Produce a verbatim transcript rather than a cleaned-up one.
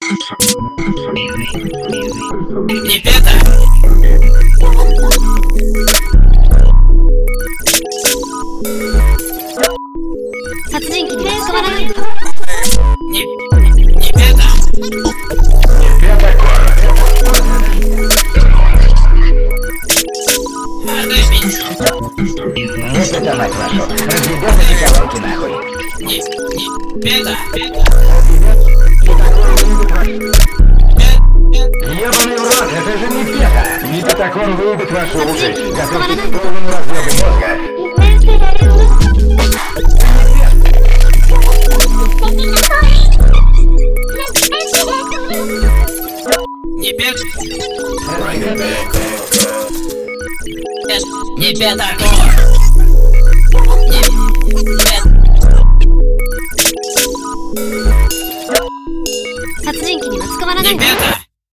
Не беда. Не, не беда. Отдай пенсию. Вот это мать вашу. Разведём эти колонки нахуй. Не, не беда. Ебаный в рот, это же не пеха. Не пятакон выебет ваши уши. Готовьтесь к полному разряду мозга. Не беда. Не беда. Не беда.